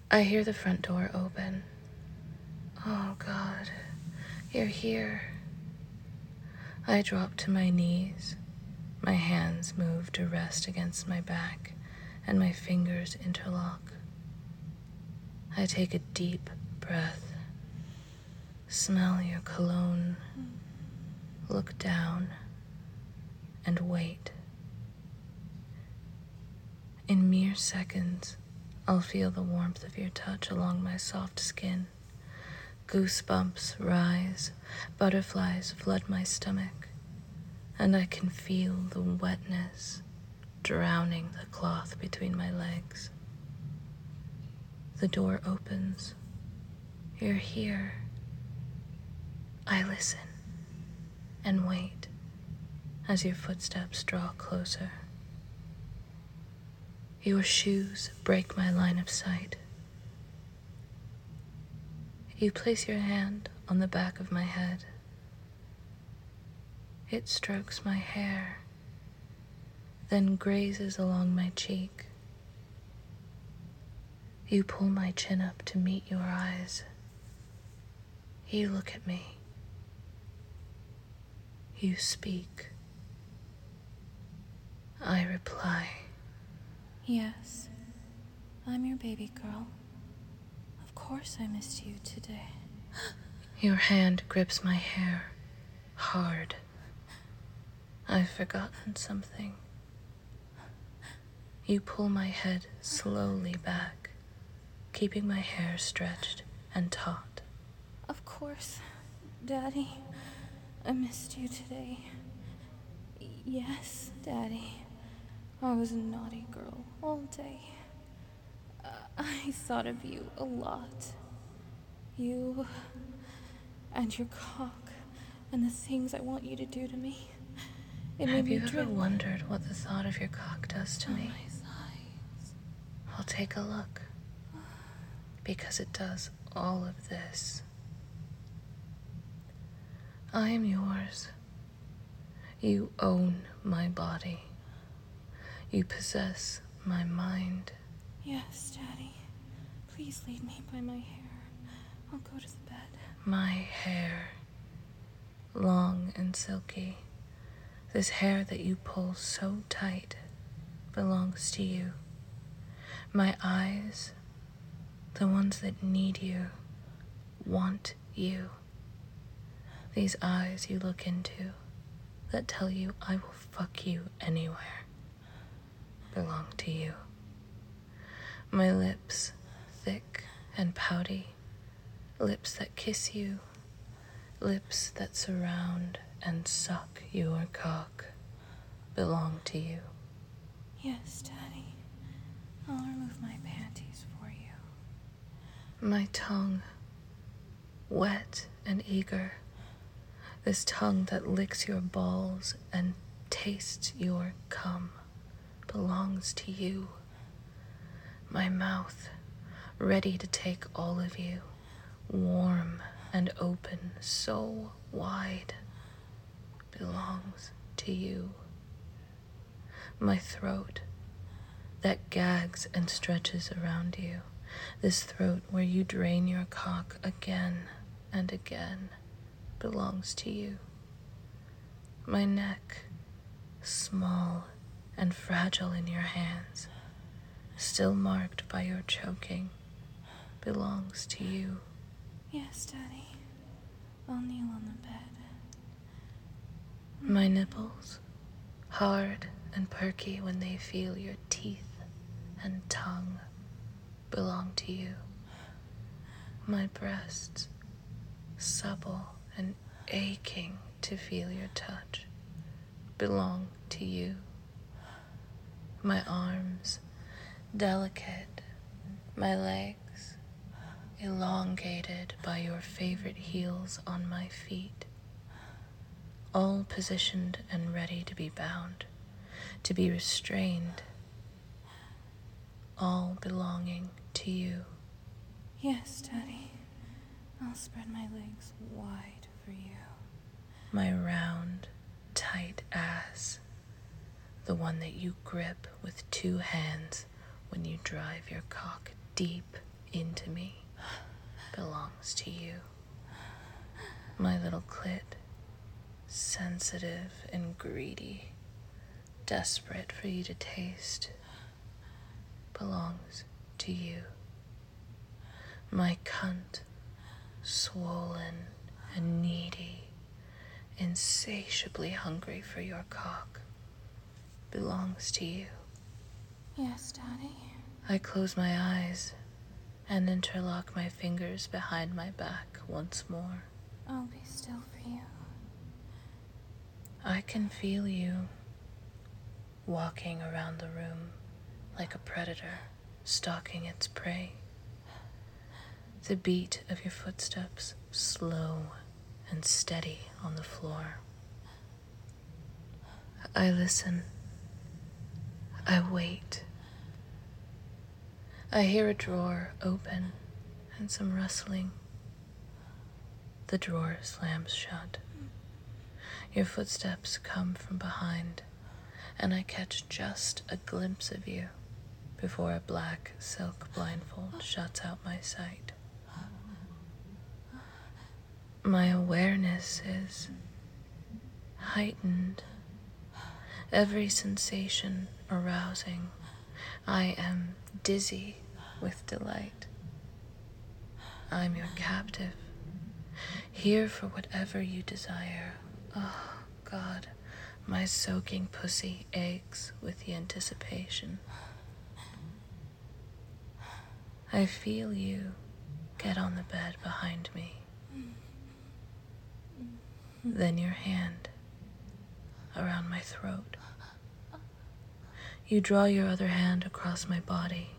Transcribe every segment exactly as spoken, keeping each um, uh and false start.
I hear the front door open. Oh, God, you're here. I drop to my knees. My hands move to rest against my back, and my fingers interlock. I take a deep breath. Smell your cologne. Look down and wait. In mere seconds, I'll feel the warmth of your touch along my soft skin. Goosebumps rise, butterflies flood my stomach, and I can feel the wetness drowning the cloth between my legs. The door opens. You're here. I listen and wait as your footsteps draw closer. Your shoes break my line of sight. You place your hand on the back of my head. It strokes my hair, then grazes along my cheek. You pull my chin up to meet your eyes. You look at me. You speak. I reply. Yes, I'm your baby girl. Of course I missed you today. Your hand grips my hair, hard. I've forgotten something. You pull my head slowly back, keeping my hair stretched and taut. Of course, Daddy. I missed you today. Yes, Daddy. I was a naughty girl all day. Uh, I thought of you a lot. You and your cock and the things I want you to do to me. It Have made you me ever drip. wondered what the thought of your cock does to On me? my thighs. I'll take a look, because it does all of this. I am yours. You own my body. You possess my mind. Yes, Daddy. Please lead me by my hair. I'll go to the bed. My hair, long and silky. This hair that you pull so tight belongs to you. My eyes, the ones that need you, want you. These eyes you look into that tell you I will fuck you anywhere belong to you. My lips, thick and pouty, lips that kiss you, lips that surround and suck your cock, belong to you. Yes, Daddy. I'll remove my panties for you. My tongue, wet and eager, this tongue that licks your balls and tastes your cum, belongs to you. My mouth, ready to take all of you, warm and open, so wide, belongs to you. My throat, that gags and stretches around you, this throat where you drain your cock again and again, belongs to you. My neck, small and fragile in your hands, still marked by your choking, belongs to you. Yes, Daddy. I'll kneel on the bed. My nipples, hard and perky when they feel your teeth and tongue, belong to you. My breasts, supple and aching to feel your touch, belong to you. My arms, delicate, my legs, elongated by your favorite heels on my feet, all positioned and ready to be bound, to be restrained, all belonging to you. Yes, Daddy. I'll spread my legs wide for you. My round, tight ass, the one that you grip with two hands when you drive your cock deep into me belongs to you. My little clit, sensitive and greedy, desperate for you to taste, belongs to you. My cunt, swollen and needy, insatiably hungry for your cock, belongs to you. Yes, Daddy. I close my eyes and interlock my fingers behind my back once more. I'll be still for you. I can feel you walking around the room like a predator stalking its prey. The beat of your footsteps slow and steady on the floor. I listen. I wait. I hear a drawer open and some rustling. The drawer slams shut. Your footsteps come from behind, and I catch just a glimpse of you before a black silk blindfold shuts out my sight. My awareness is heightened, every sensation arousing. I am dizzy with delight. I'm your captive, here for whatever you desire. Oh, God, my soaking pussy aches with the anticipation. I feel you get on the bed behind me. Then your hand around my throat. You draw your other hand across my body.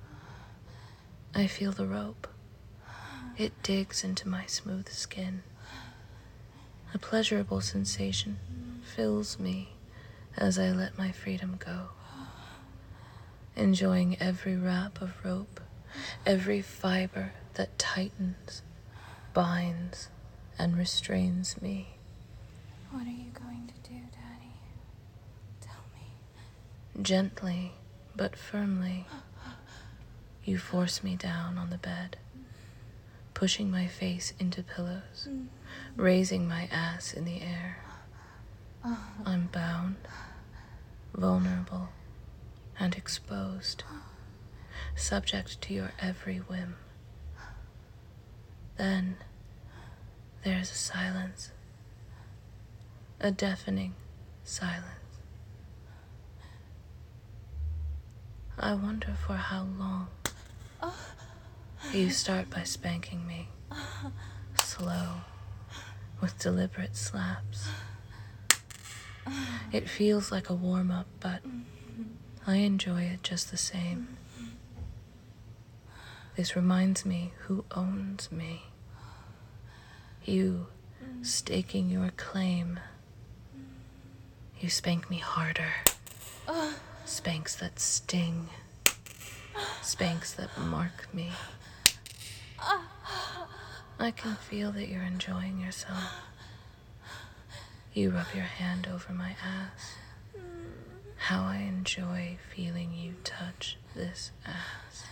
I feel the rope. It digs into my smooth skin. A pleasurable sensation fills me as I let my freedom go, enjoying every wrap of rope, every fiber that tightens, binds, and restrains me. What are you going to do, Daddy? Tell me. Gently but firmly, you force me down on the bed, pushing my face into pillows, raising my ass in the air. I'm bound, vulnerable, and exposed, subject to your every whim. Then there's a silence, a deafening silence. I wonder for how long. You start by spanking me, slow, with deliberate slaps. It feels like a warm-up, but I enjoy it just the same. This reminds me who owns me. You staking your claim. You spank me harder. Spanks that sting. Spanks that mark me. I can feel that you're enjoying yourself. You rub your hand over my ass. How I enjoy feeling you touch this ass.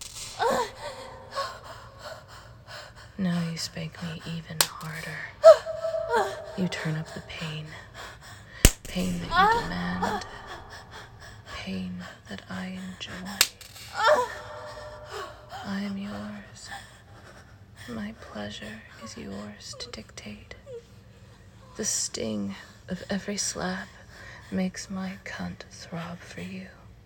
Now you spank me even harder. You turn up the pain. Pain that you demand. Pain that I enjoy. I am yours. My pleasure is yours to dictate. The sting of every slap makes my cunt throb for you.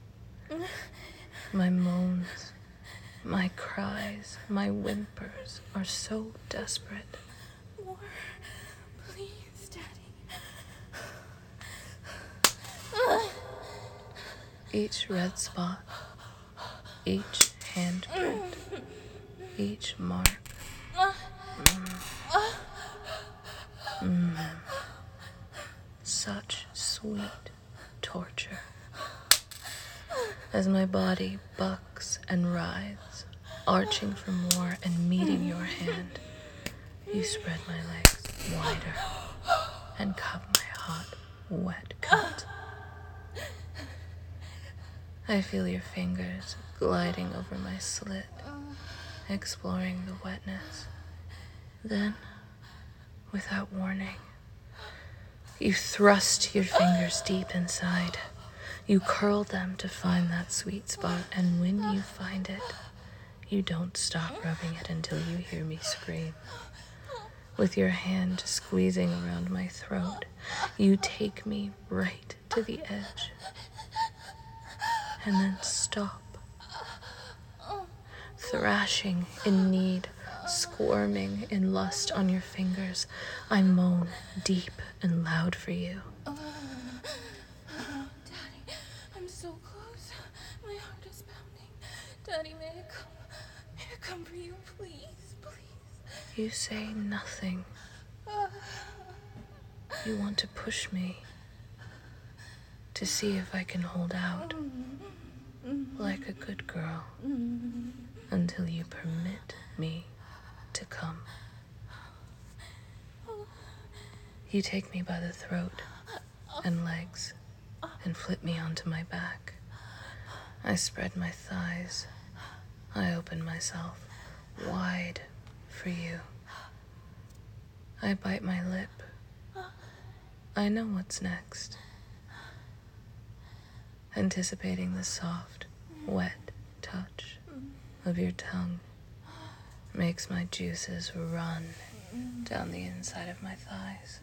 My moans, my cries, my whimpers are so desperate. More, please, Daddy. Each red spot, each handprint, each mark. Mm. Mm. Such sweet torture. As my body bucks and writhes, arching for more and meeting your hand, you spread my legs wider and cup my hot, wet cunt. I feel your fingers gliding over my slit, exploring the wetness. Then, without warning, you thrust your fingers deep inside. You curl them to find that sweet spot, and when you find it, you don't stop rubbing it until you hear me scream. With your hand squeezing around my throat, you take me right to the edge, and then stop. Thrashing in need, squirming in lust on your fingers, I moan deep and loud for you. Daddy, I'm so close. My heart is pounding. Daddy, may I come? May I come for you, please, please? You say nothing. You want to push me to see if I can hold out like a good girl until you permit me to come. You take me by the throat and legs and flip me onto my back. I spread my thighs. I open myself wide for you. I bite my lip. I know what's next. Anticipating the soft, wet touch of your tongue makes my juices run down the inside of my thighs.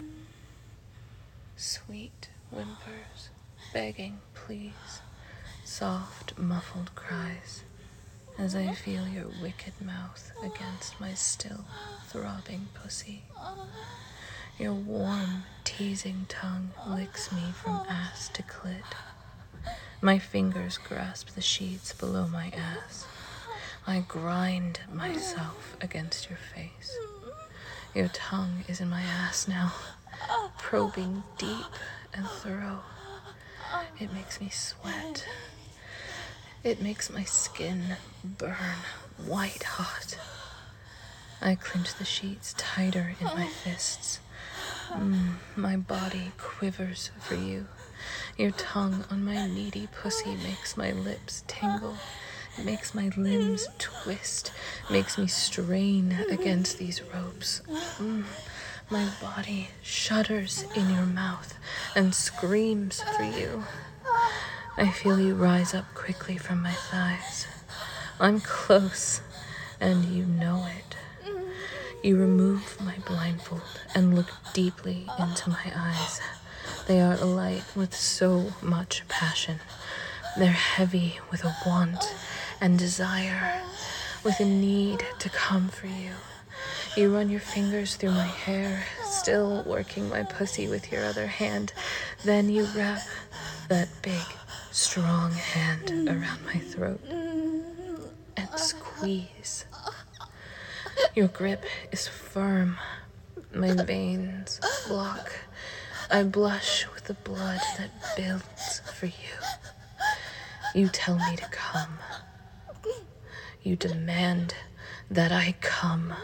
Sweet whimpers, begging please, soft, muffled cries as I feel your wicked mouth against my still throbbing pussy. Your warm, teasing tongue licks me from ass to clit. My fingers grasp the sheets below my ass. I grind myself against your face. Your tongue is in my ass now, probing deep and thorough. It makes me sweat. It makes my skin burn white hot. I clench the sheets tighter in my fists. Mm, my body quivers for you. Your tongue on my needy pussy makes my lips tingle. It makes my limbs twist, makes me strain against these ropes. Mm, my body shudders in your mouth and screams for you. I feel you rise up quickly from my thighs. I'm close, and you know it. You remove my blindfold and look deeply into my eyes. They are alight with so much passion. They're heavy with a want and desire, with a need to come for you. You run your fingers through my hair, still working my pussy with your other hand. Then you wrap that big, strong hand around my throat and squeeze. Your grip is firm. My veins block. I blush with the blood that builds for you. You tell me to come. You demand that I come.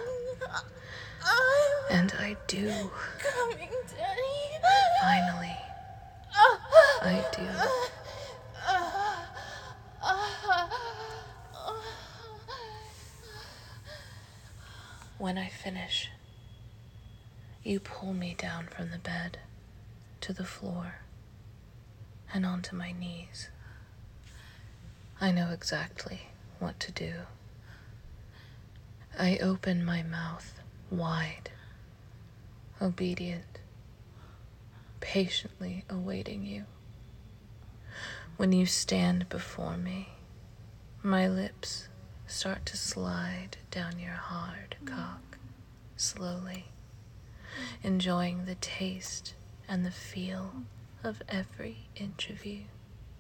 And I do. Coming, Daddy. Finally, I do. When I finish, you pull me down from the bed to the floor and onto my knees. I know exactly what to do. I open my mouth wide, obedient, patiently awaiting you. When you stand before me, my lips start to slide down your hard cock, slowly, enjoying the taste and the feel of every inch of you.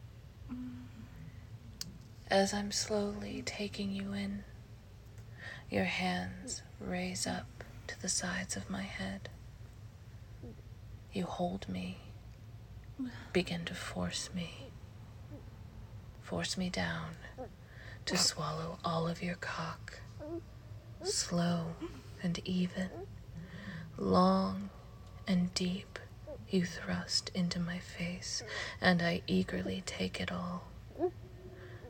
As I'm slowly taking you in, your hands raise up to the sides of my head. You hold me, begin to force me, force me down to swallow all of your cock, slow and even, long and deep. You thrust into my face, and I eagerly take it all.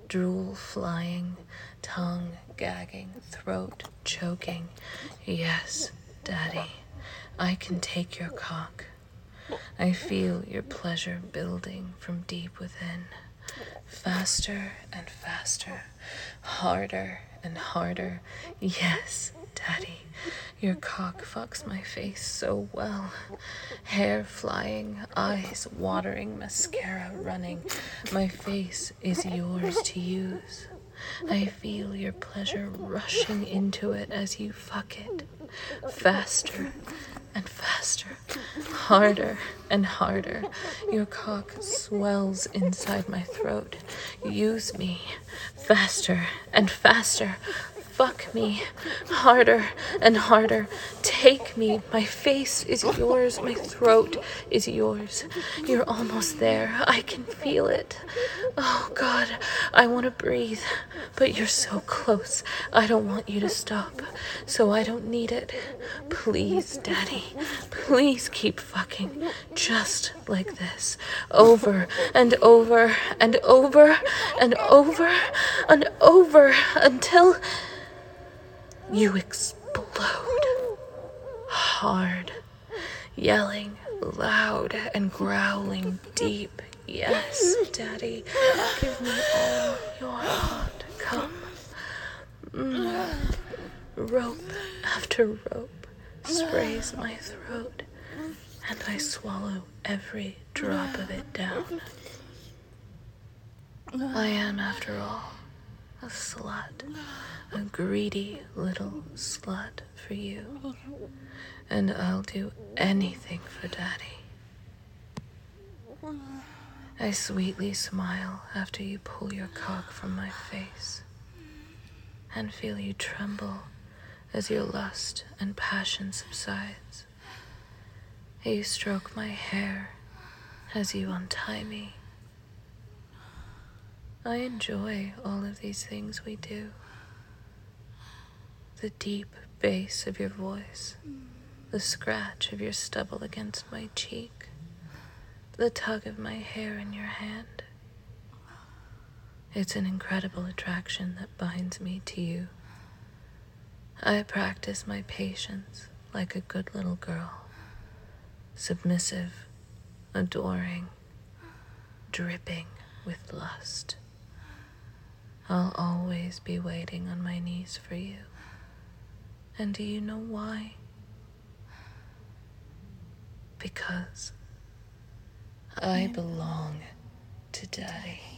drool flying, tongue gagging, throat choking. Yes, Daddy, I can take your cock. I feel your pleasure building from deep within. Faster and faster, harder and harder. Yes, Daddy, your cock fucks my face so well. Hair flying, eyes watering, mascara running. My face is yours to use. I feel your pleasure rushing into it as you fuck it. Faster and faster, harder and harder. Your cock swells inside my throat. Use me. Faster and faster. Fuck me. Harder and harder. Take me. My face is yours. My throat is yours. You're almost there. I can feel it. Oh, God. I want to breathe. But you're so close. I don't want you to stop. So I don't need it. Please, Daddy. Please keep fucking. Just like this. Over and over and over and over and over until you explode. Hard. Yelling, loud, and growling deep. Yes, Daddy. Give me all your hot cum. Mm. Rope after rope sprays my throat, and I swallow every drop of it down. I am, after all, a slut, a greedy little slut for you, and I'll do anything for Daddy. I sweetly smile after you pull your cock from my face, and feel you tremble as your lust and passion subsides. You stroke my hair as you untie me. I enjoy all of these things we do. The deep bass of your voice, the scratch of your stubble against my cheek, the tug of my hair in your hand. It's an incredible attraction that binds me to you. I practice my patience like a good little girl, submissive, adoring, dripping with lust. I'll always be waiting on my knees for you. And do you know why? Because I belong to Daddy.